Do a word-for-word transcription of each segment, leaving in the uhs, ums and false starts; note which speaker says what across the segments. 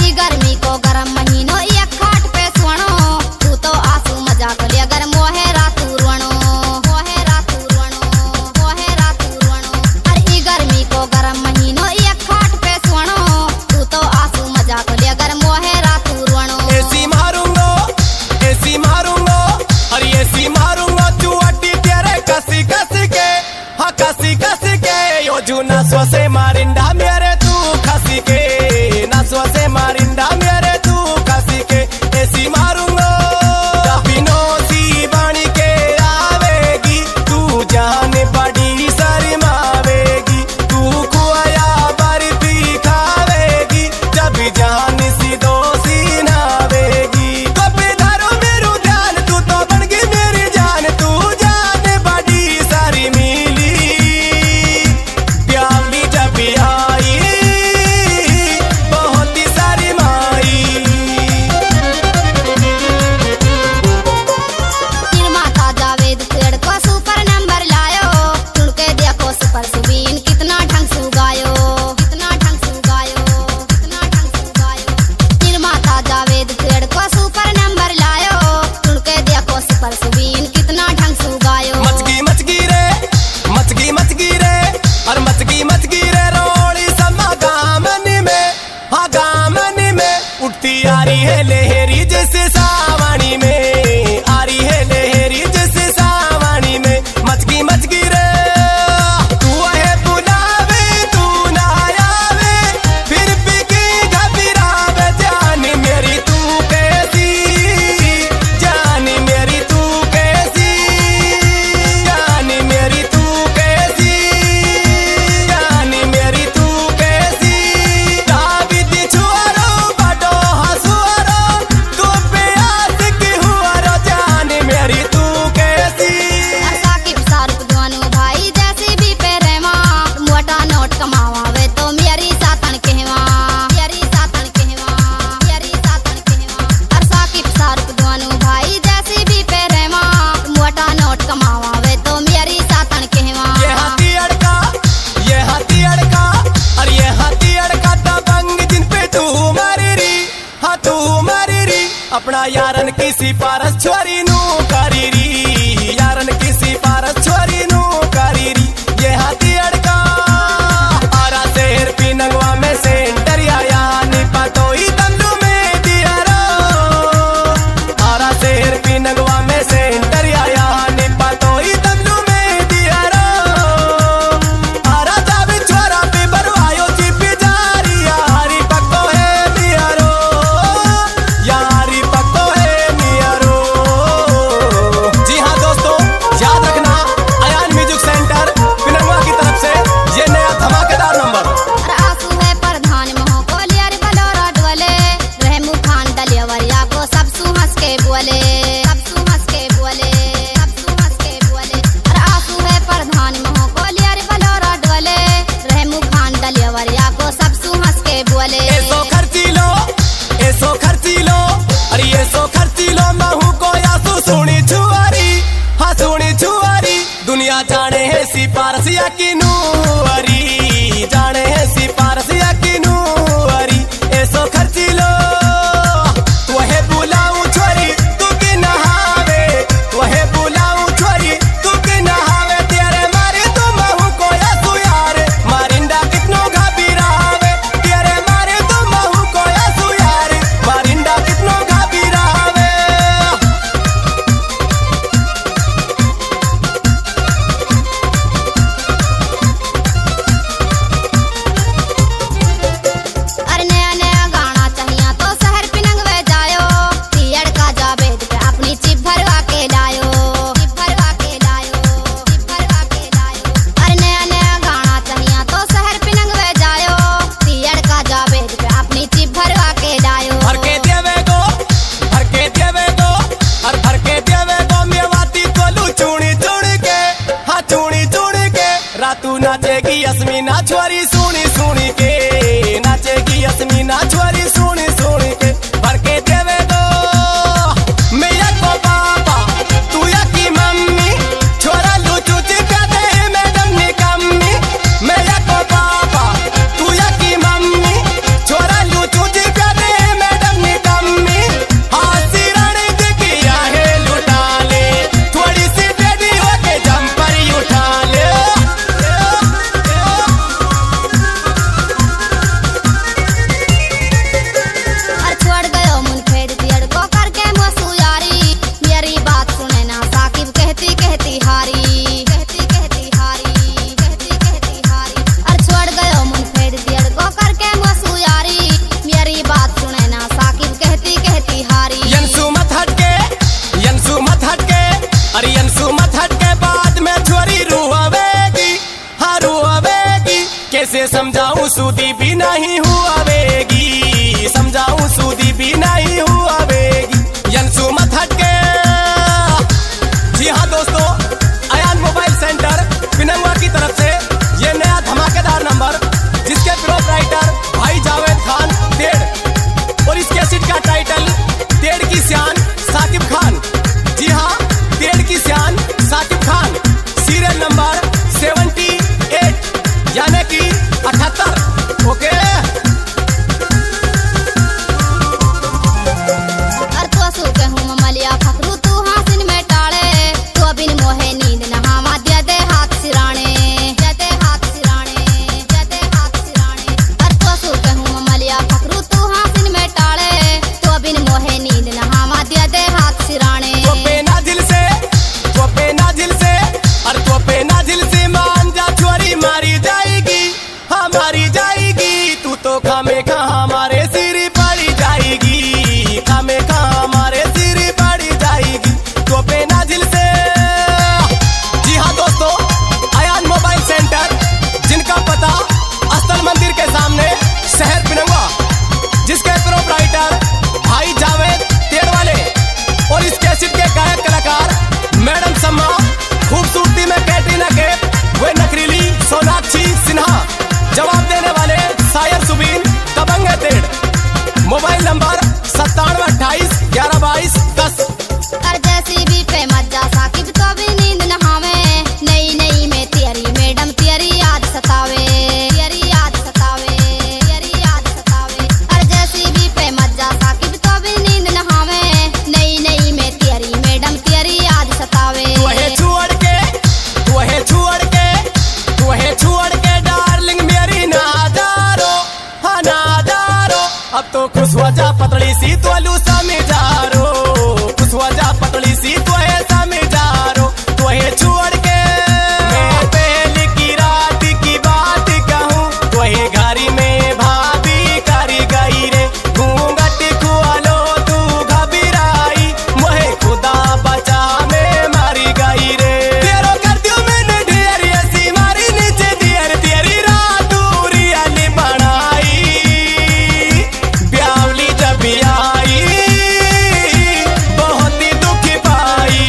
Speaker 1: नासवा से मारिंडा मेरे तू खसी के, नासवा से मारिंडा मेरे तू खसी के, ऐसी मारूंगा बिनो सी बाणी के आवेगी, तू जान बड़ी शर्मावेगी, तू खुआया बर्फी खावेगी, जब जान सी दोषी नावेगी। कभी धरो मेरू ध्यान, तू तो बन गई मेरी जान, तू जान बड़ी शर्मीली, प्याली जब आई बहुत ही शर्माई।
Speaker 2: निर्माता जावेद पेड़ को सुपर नंबर लायो, सुन के देखो सुपर सुबीन कितना ढंग से गायो, कितना ढंग से गायो, कितना ढंग से गायो। निर्माता जावेद पेड़ को सुपर नंबर लायो, सुन के देखो सुपर सुबीन कितना ढंग से गायो।
Speaker 1: मचगी मचगी रे, मचगी मचगी रे, और मचगी मचगी रे रोड़ी समा गामनी में, हाँ गामनी में उठती आ रही है लहरी जैसे सावणी में, आ रही है लहरी जैसे सावणी में। मचगी मचगी रे तू है बुलावे तू ना आवे, फिर भी की घबरावे जानी मेरी तू कैसी, जानी मेरी तू कैसी, जानी मेरी तू कैसी, जानी मेरी तू कैसी। दाविद छुआरो बड़ो हसुआरो, तू पे आशिक हुआरो, जानी मेरी तू कैसी।
Speaker 2: साकिब शाहरुख दोनों भाई जैसे भी पे रहवा, मोटा नोट कमावावे तो मेरी सातन कहवा, मेरी सातन कहवा, मेरी सातन कहवा। और साकिब शाहरुख दोनों भाई जैसे भी पे रहवा, मोटा नोट कमावावे तो मेरी सातन कहवा।
Speaker 1: ये हाथी अड़का, ये हाथी अड़का, और ये हाथी अड़का दबंग जिन पे तू मारी री, हाँ तू मारी री। अपना यारन की सिफारिश छोरी नू करी री, यारन की सिफारिश छोरी नू करी री। ये हाथी अड़का आरा शहर पी नगवा में सेंटर आया, निपा तो ही तंदू में दिया रो, आरा शहर पी नगवा में सेंटर आया, निपा तो ही तंदू में दिया रो। आरा जावी छोरा पे बरवायो चिपी जारी, यारी पक्को है मियारो, यारी पक्को है मियारो। जी हाँ दोस्तों, याद रखना अयान म्यूजिक सेंटर पिनंगवा की तरफ से ये नया धमाकेदार नंबर।
Speaker 2: और आंसू है प्रधान मोह को लियर बलोरा डोले, रहमू खान दलियवरिया को सब सु हंस के बोले, सब सु हंस के बोले, सब सु हंस के बोले। और आंसू है प्रधान मोह को लियर बलोरा डोले, रहमू खान दलियवरिया को सब सु हंस के बोले।
Speaker 1: ऐसो खर्ची लो, ऐसो खर्ची लो, अरे ऐसो खर्ची लो, महू को यासू सुनी छुआरी, हाँ सुनी छुआरी। दुनिया जाने है सिपारसिया की नूरी, जाने है सिपारसिया की नूरी। ऐसो खर्ची लो, तू है बुलाऊं छोरी तू की नहावे, तू है बुलाऊं छोरी तू की नहावे। तेरे मारे तू महू को यासू यार, मारिंडा कितनो घबरावे, तेरे मारे तू महू को यासू यार, मारिंडा कितनो घबरावे। कैसे समझाऊं सूदी भी नहीं हुआवेगी, समझाऊं सूदी भी नहीं हुआवेगी। यंसु मत हटके। जी हाँ दोस्तों, अयान मोबाइल सेंटर पिनंगवा की तरफ से ये नया धमाकेदार नंबर, जिसके प्रोपराइटर भाई जावेद खान तेड़ और इस कैसेट का टाइटल तेड़ की सियान साकिब खान। जी हाँ, तेड़ की सियान Saqib Khan, serial number seventy eight यानी कि अठहत्तर। ओके मोबाइल नंबर सत्तानवे अट्ठाईस ग्यारह बाईस दस।
Speaker 2: कर जैसी भी पे मज्जा साकिब तो भी नींद न आवे, नई नई में तेरी मैडम तेरी याद सतावे, तेरी याद सतावे, तेरी याद सतावे। कर जैसी भी पे मज्जा साकिब तो भी नींद न आवे, नई नई में तेरी मैडम तेरी याद सतावे।
Speaker 1: तुहे छोड़ के, तुहे छोड़ के, तुहे छोड़ के डार्लिंग मेरी नादारो, हाँ नादारो। अब तो खुश हो जा पतली सी तोलू समिजारो, खुश हो जा पतली सी तोहे समिजारो। तोहे छोड़ के मैं पहले की रात की बात कहूँ, तोहे घरी में भाभी करी गई रे, घूंघट खुआलो तू घबराई, मोहे खुदा बचा में मारी गई रे। तेरो कर दियो मैंने ढेर ऐसी मारी नीचे दियर, तेरी रात दूरी अली बनाई, ब्यावली जब आई बहुत ही दुख पाई,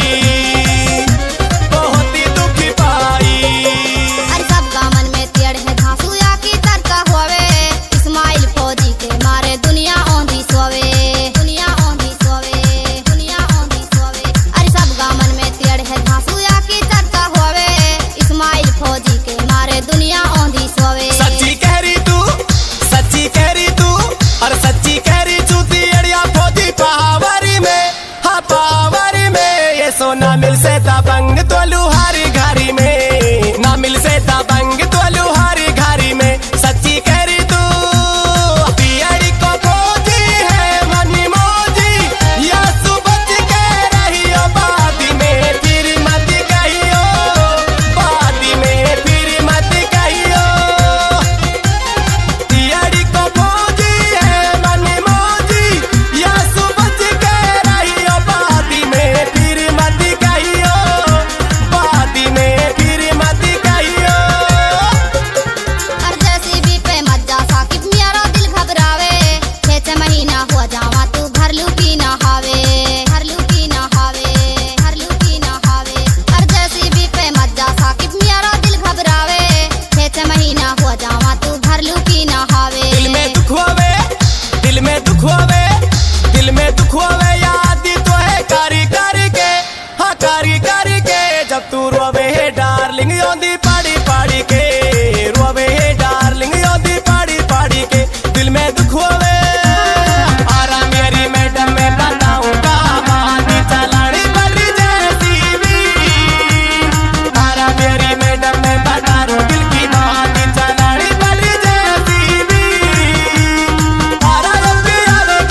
Speaker 1: बहुत ही दुख पाई।
Speaker 2: अरे सब गामन में तेड़ है धांसू या की तरका होवे, इस्माइल फौजी के मारे दुनिया औंधी सोवे, दुनिया औंधी सोवे, दुनिया औंधी सोवे। अरे सब गामन में तेड़ है धांसू या की तरका होवे, इस्माइल फौजी के मारे दुनिया औंधी सोवे।
Speaker 1: सच्ची कह रही तू, सच्ची कह रही तू, और सच्ची कह रही चूती अड़िया फौजी पावरी में, हाँ पावरी में। ये सोना मिल से दबंग तो लुहारी घारी में, ना मिल से दबंग तो लुहारी घारी में। सच्ची कह रही तू पियरी को फौजी है मनी मौजी, या सुबच के रहियो बादी में, फिर मत कहियो बादी में, फिर मत कहियो। पियरी को फौजी है मनी मौजी, या सुबच के रहियो बादी में, फिर मत कहियो बादी में, फिर मत कहियो।
Speaker 2: और जैसी भी पे मज्जा साकिब मेरा दिल घबरावे, छह छह महीना हुआ जावा तू भर लू की ना हावे, भर लू की ना हावे, भर लू की ना हावे। और जैसी भी पे मज्जा साकिब मेरा दिल घबरावे, छह छह महीना हुआ जावा तू भर लू की ना हावे।
Speaker 1: दिल में दुख होवे, दिल में दुख होवे, दिल में दुख होवे, याद तो है कारी कारी के, हाँ कारी कारी के। जब तू रोवे है डार्लिंग योंदी पाड़ी पाड़ी के, रोवे है डार्लिंग योंदी पाड़ी पाड़ी के। दिल में दुख होवे, आरा मेरी मैडम मैं बताऊं कहानी चलानी बड़ी जैसी भी, आरा मेरी मैडम मैं बता रहा दिल की बात चलानी बड़ी जैसी भी। आरा जब भी आवे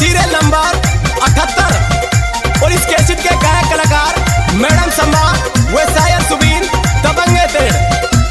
Speaker 1: सीरियल नंबर अठहत्तर। और इस कैसेट के गायक कलाकार मैडम सम्मा व शायर सुबीन दबंगे तेड़।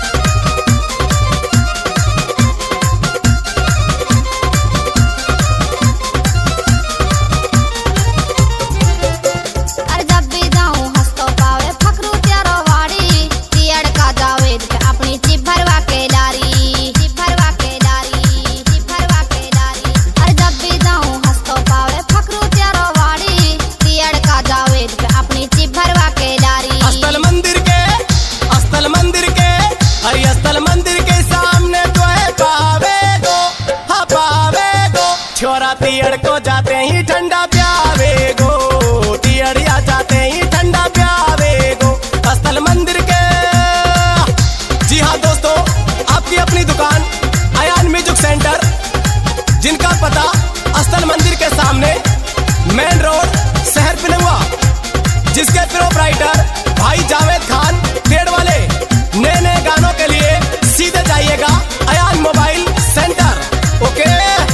Speaker 2: अरे जब भी जाऊं हंस तो पावे फकरू तेरो वाड़ी, तियड़ का जावेद पे अपनी चिप भरवा के लारी, चिप भरवा के लारी, चिप भरवा के लारी। अरे जब भी जाऊं हंस तो पावे फकरू तेरो वाड़ी, तियड़ का जावेद पे अपनी चिप भरवा के लारी।
Speaker 1: अस्तल मंदिर के अस्तल मंदिर के अरे अस्तल मंदिर के सामने तो है पावे गो, हाँ पावे गो। छोरा तियड़ को जाते ही ठंडा प्यावे गो, तियड़िया जाते ही ठंडा प्यावे गो। अस्तल मंदिर के जी हाँ दोस्तों, आपकी अपनी दुकान अयान म्यूजिक सेंटर, जिनका पता अस्तल मंदिर के सामने मेन रोड शहर पिलुआ, जिसके प्रोप्राइटर भाई जावेद खान पेड़ वाले। नए नए गानों के लिए सीधे जाइएगा अयान मोबाइल सेंटर। ओके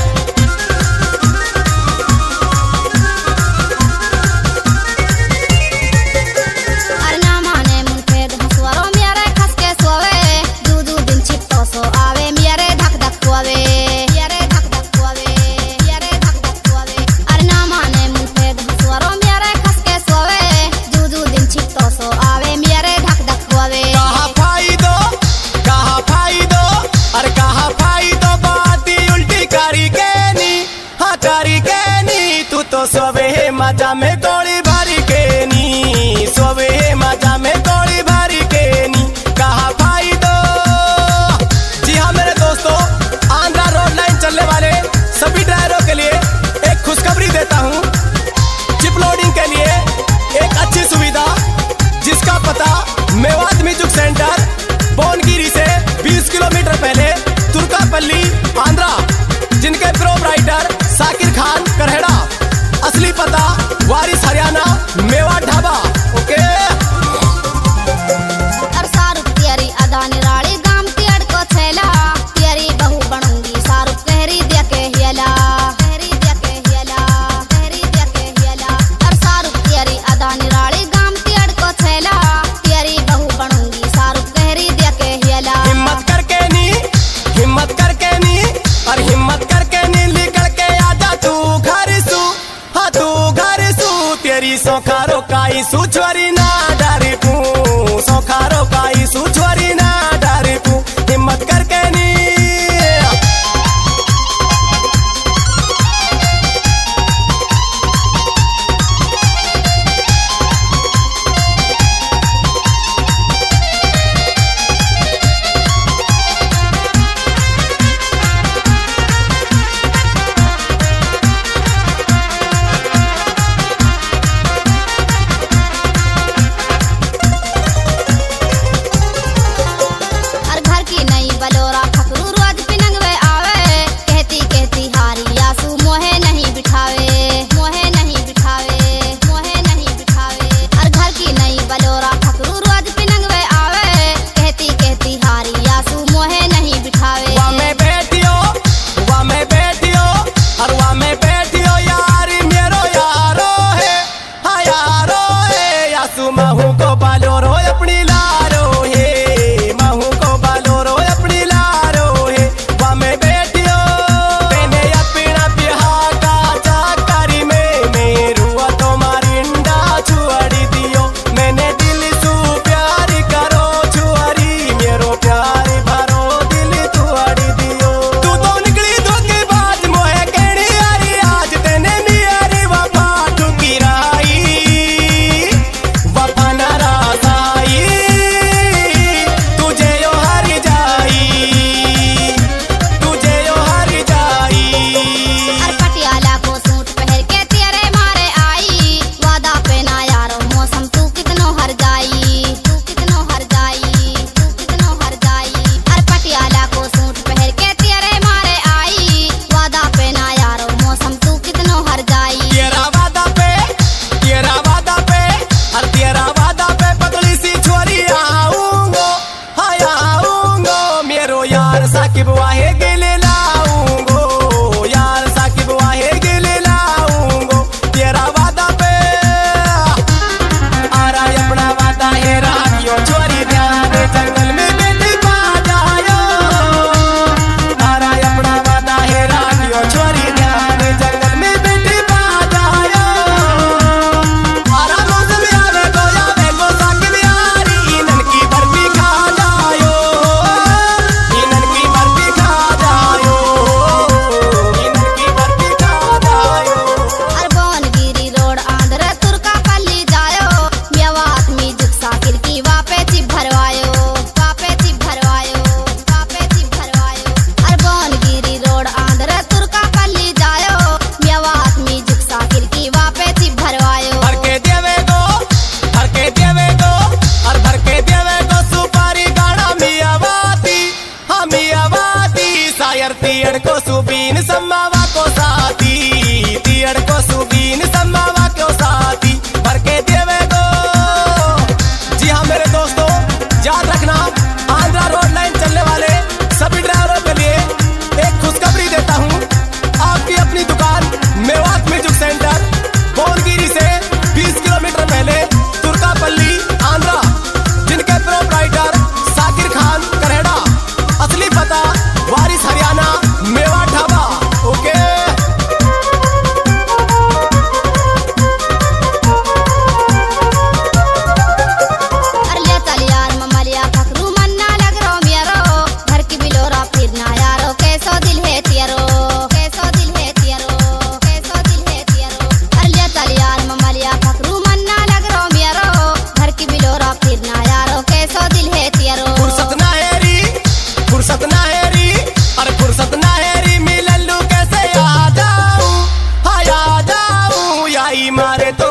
Speaker 2: अरे ना माने मुनफेद हंसवारो मेरे खस के सोवे, दू दू दिन छिपतो सो आवे मेरे धक धक कोवे, मेरे धक धक कोवे, मेरे धक धक कोवे। अरे ना माने मुनफेद हंसवारो मेरे खस के सोवे, दू दू दिन छिपतो सो आवे मेरे धक धक कोवे।
Speaker 1: कहा फायदो कहा फायदो अरे कहा फायदो, बात ही उल्टी करी के नी, हाँ करी के नी। तू तो सोवे मजा में गोली भरी के नी, सोवे मजा में गोली भरी के नी। कहा फायदो जी हाँ मेरे दोस्तों, आंध्रा रोड लाइन चलने वाले सभी ड्राइवरों के लिए एक खुशखबरी देता हूँ। चिप लोडिंग के लिए एक अच्छी सुविधा, जिसका पता मेवात म्यूजिक सेंटर बोनगिरी से बीस किलोमीटर पहले तुर्कापल्ली आंध्रा, जिनके प्रोप्राइटर साकिर खान करहेड़ा। असली पता वारिस हरियाणा मेवात ढाबा। ओके
Speaker 2: अरे शाहरुख तियरी अदा निराली गाम तियड़ को छेला, तियरी बहू बनूंगी शाहरुख कहरी दिया के हियला, कहरी दिया के हियला, कहरी दिया के हियला। अरे शाहरुख तियरी अदा निराली गाम तियड़ को छेला, तियरी बहू बनूंगी शाहरुख कहरी दिया के हियला।
Speaker 1: हिम्मत करके नी हिम्मत करके नी और हिम्मत करके नी निकल के आजा तू घर सू, हाँ तू घर सू। तेरी सोखारो काई सुछवरी ना डरी पू, सोखारो काई सुछवरी ना डरी पू। हिम्मत करके नी
Speaker 2: अरे घर की नई बलो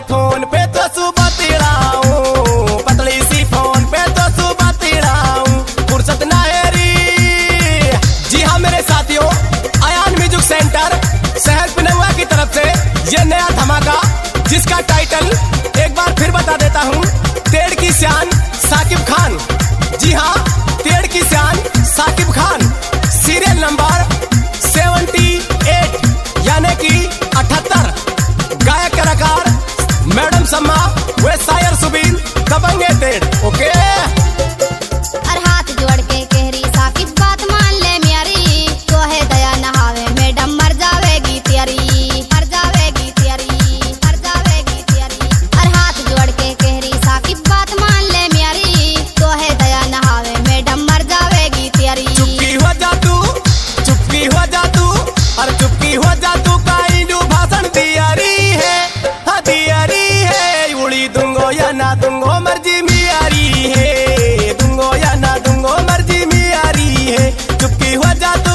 Speaker 1: फोन पे तो सुबह तिड़ाऊं, पतली सी फोन पे तो सुबह तिड़ाऊं, फुर्सत ना है री। जी हाँ मेरे साथियों, आयान म्यूजिक सेंटर शहर पिनौआ की तरफ से ये नया धमाका, जिसका टाइटल एक बार फिर बता देता हूँ, तेड़ की शान साकिब खान। जी हाँ, तेड़ की शान Saqib Khan, serial number seventy eight यानी कि अठहत्तर। गायक कलाकार मैडम सम्मा वे शायर सुबीन दबंगे तेड़। ओके
Speaker 2: और हाथ जोड़ के कहरी साकिब बात मान ले म्यारी, तो है दया नहावे मैडम मर जावेगी तेरी, मर जावेगी तेरी, मर जावेगी तेरी। और हाथ जोड़ के कहरी साकिब बात मान ले म्यारी, तो है दया नहावे मैडम मर जावेगी तेरी।
Speaker 1: चुपकी हो जा तू, चुपकी हो जा तू, और चुपकी हो जा तू, काई डू भाषण दियारी है, हाँ दियारी है। उड़ी दूंगो या ना दूंगो मर्जी मियारी है, दूंगो या ना दूंगो मर्जी मियारी है। चुपकी हो जा तू,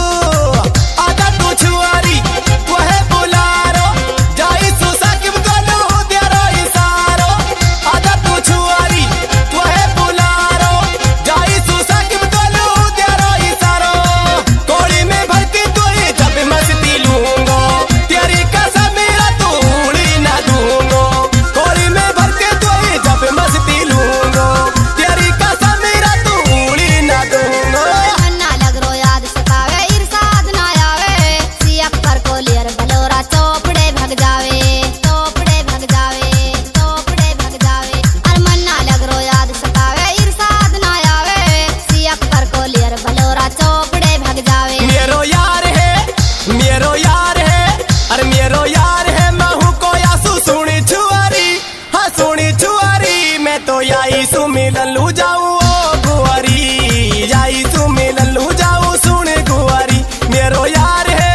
Speaker 1: आजा तू छुआरी, वो है बुलारो, जाई सु साकिब को लू देरो इशारो। आजा तू छुआरी, वो है बुलारो, जाई सु साकिब को लू देरो इशारो। कोड़ी में भर के तोड़ी जब मस्ती लूंगो, तेरी कसम मेरा तू उड़ी ना दूंगो। कोड़ी में भर के तोड़ी जब मस्ती लूंगो, तेरी कसम मेरा तू उड़ी ना दूंगो।
Speaker 2: अन्ना लग रो याद सतावे इरसाद ना आवे, सियक पर को लियर बलोरा चौपड़े भग जावे, चौपड़े भग जावे, चौपड़े भग जावे। और मन्ना लग रो याद सतावे इरसाद ना आवे, सियक पर को लियर बलोरा चौपड़े भग जावे।
Speaker 1: मेरो यार है, मेरो यार है, अरे मेरो यार है, महू को यासु सुनी छुआरी, हाँ सुनी छुआरी। मैं तो याई सु मिलन लू जाऊं ओ गुआरी, याई सु मिलन लू जाऊं सुन गुआरी। मेरो यार है।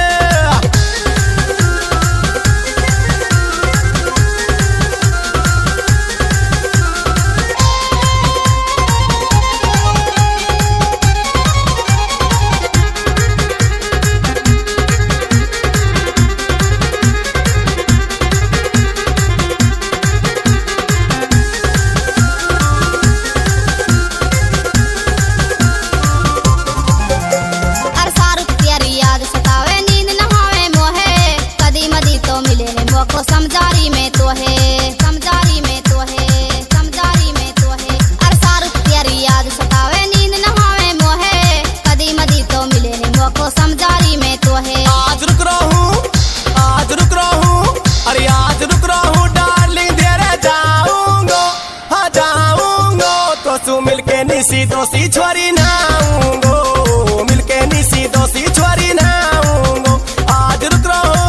Speaker 2: और सारुक तेरी याद सतावे नींद न आवे मोहे, कदी मदी तो मिले है मोको समझारी में तो है, समझारी में तो है, समझारी में तो है। और सारुक तेरी याद सतावे नींद न आवे मोहे, कदी मदी तो मिले है मोको समझारी में तो है।
Speaker 1: आज रुक रहा हूँ, आज रुक रहा हूँ, अरे आज रुक रहा हूँ डार्लिंग, तेरे जाऊंगो, हाँ जाऊंगो, तो तू मिलके निसी दोसी छोरी नाऊंगो, मिलके निसी दोसी छोरी नाऊंगो। आज रुक रहा हूँ।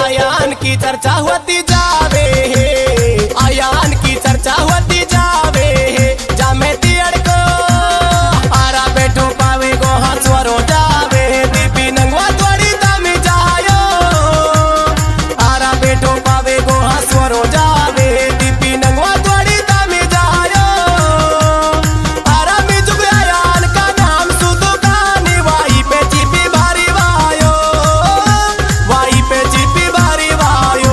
Speaker 1: आयान की चर्चा होती जावे आयान की चर्चा होती जावे जामे तियड़ को आरा बैठो पावे गो हाथवरो जावे दीपी नंगवा थोड़ी दामी जायो आरा बैठो पावे गो हाथवरो जावे दीपी नंगवा थोड़ी दामी जायो आरा मी जुग आयान का नाम सुदु कानी वाई पे चिपी भारी वायो वाई पे चिपी भारी वायो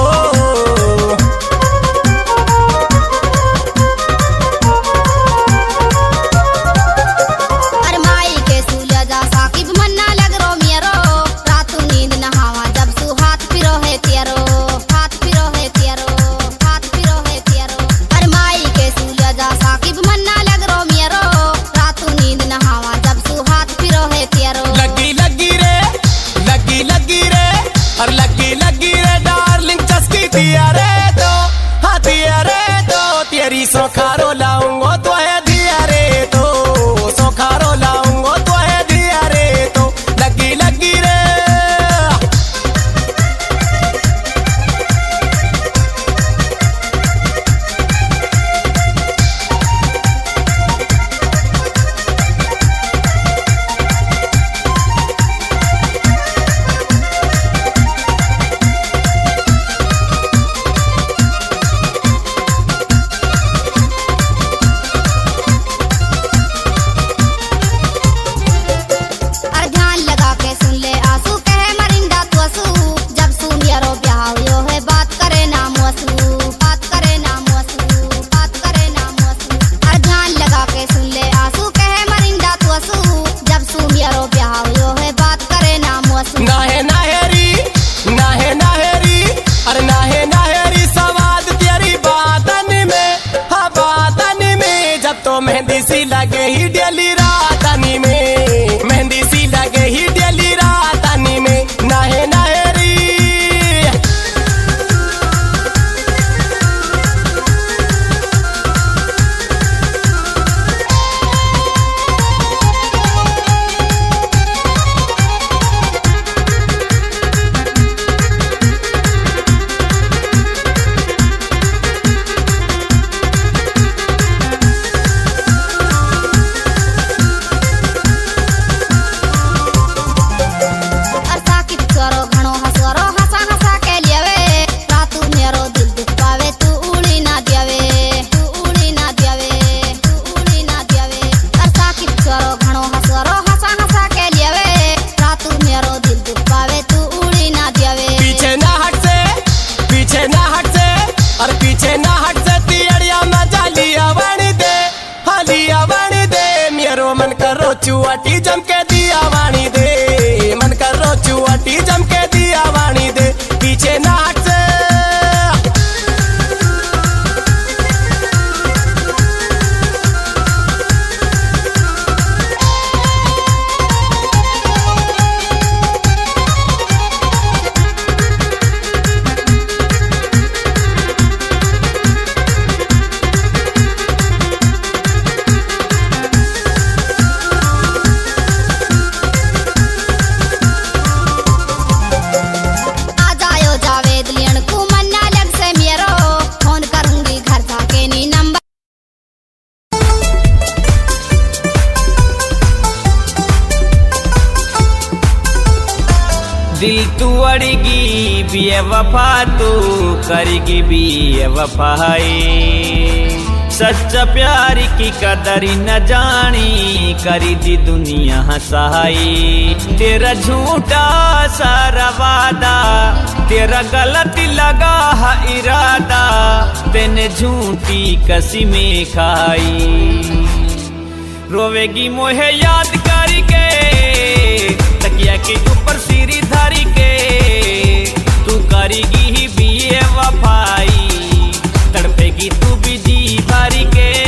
Speaker 2: अरे माई के सूलिया जा साकिब मन्ना लग रो मेरो रातू नींद नहावा जब सु हाथ पिरो है तेरो हाथ पिरो है तेरो हाथ पिरो है तेरो अरे माई के सूलिया जा साकिब मन्ना लग रो मेरो रातू नींद नहावा जब सु हाथ पिरो है तेरो
Speaker 1: लगी लगी रे लगी लगी रे और लगी लगी रे डार्लिंग चस्की दिया रे तो हाँ दिया रे तो तेरी सोखारो लाऊंगो तो है दिया रे तो सोखारो लाऊंगो तो है दिया रे तो लगी लगी रे
Speaker 2: अरे ध्यान लगा के सुन ले आंसू कहे मरिंदा तुअसू जब सु मेरो ब्याह यो है बात करे ना मुअसू बात करे ना मुअसू बात करे ना मुअसू अरे ध्यान लगा के सुन ले आंसू कहे मरिंदा तुअसू जब सु मेरो ब्याह यो है बात करे ना मुअसू
Speaker 1: नाहे नाहेरी नाहे नाहेरी अरे नाहे नाहेरी सवाद तेरी बातन में हाँ बातन में जब तो मेहंदी सी लगे ही डेली रातनी में मेहंदी सी लगे ही डेली रातनी में नाहे नाहेरी
Speaker 2: अरे साकिब करो घणो हसवरो हसा हसा के लियवे रातू मेरो दिल दुख पावे तू उड़ी ना दियावे तू उड़ी ना दियावे तू उड़ी ना दियावे अरे साकिब करो घणो हसवरो हसा हसा के लियवे रातू मेरो दिल दुख पावे तू उड़ी ना दियावे
Speaker 1: पीछे ना हट से पीछे ना हट से और पीछे ना हट से तियड़िया में जालिया वाणी दे हालिया वाणी दे मेरो मन करो चुआटी जम के दिया वाणी दे मन करो चुआटी जम के दिया वाणी दे पीछे ना हट से
Speaker 2: आ जायो जावेद लियन को मन्ना लग से मेरो फोन करूंगी घर जाके नी नंबर
Speaker 3: दिल तू अड़गी बेवफा तू करेगी बेवफाई सच्चा प्यार की कदरी न जानी करी दी दुनिया हंसाई तेरा झूठा सारा वादा तेरा गलत लगा है इरादा तेने झूठी कस्में खाई रोवेगी मोहे याद करके तकिया के ऊपर सिरी धरी के तू करेगी ही बेवफाई तड़पेगी तू भी जी भरी के